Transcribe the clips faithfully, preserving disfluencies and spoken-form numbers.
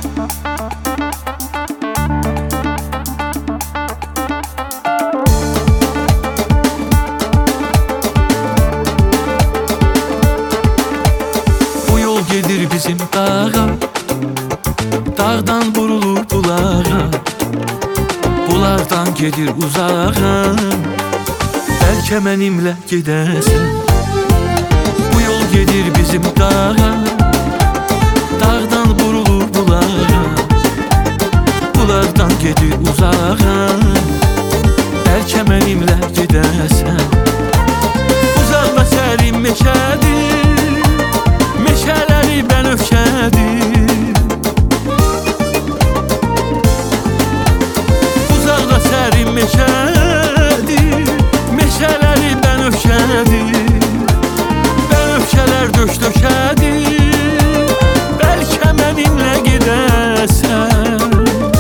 Bu yol gelir bizim dağa, dağdan vurulur bulağa, bulardan gelir uzağa. Belki benimle gidersen. Bu yol gelir bizim dağa, dağdan vurulur bulağa, bulardan gelir uzağa. Belki benimle gidersen. Uzaqda sərin meşədir, meşələri bənövşədir. Uzaqda sərin meşədir, meşələri bənövşədir. Bənövşələr döş döşədir, bəlkə mənimlə gedəsən.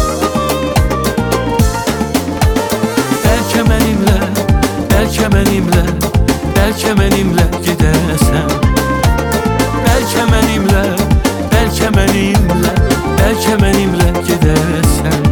Bəlkə mənimlə, bəlkə mənimlə, bəlkə mənimlə gedəsən. Bəlkə mənimlə, bəlkə mənimlə, bəlkə mənimlə gedəsən.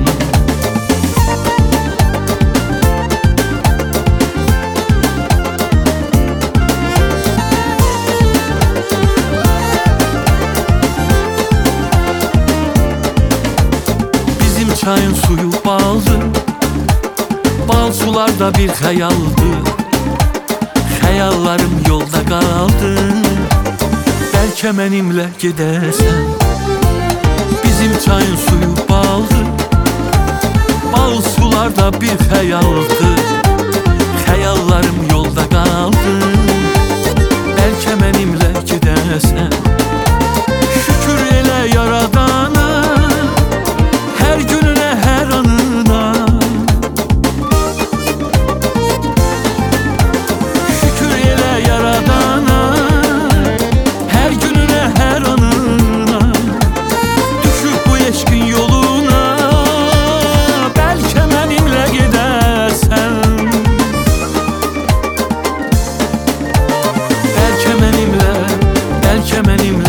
Bizim çayın suyu baldır, bal sularda bir xəyaldır. Xəyallarım yolda qaldı, bəlkə mənimlə gedəsən. Bizim çayın suyu baldır, bal sularda bir xəyaldır. Xəyallarım yolda qaldı, bəlkə mənimlə gedəsən. Şükür elə yaradana, hər gününə, hər anına. Şükür elə yaradana, hər gününə, hər anına. Düşüb bu eşqin yoluna, bəlkə mənimlə gedəsən. Bəlkə mənimlə, bəlkə mənimlə,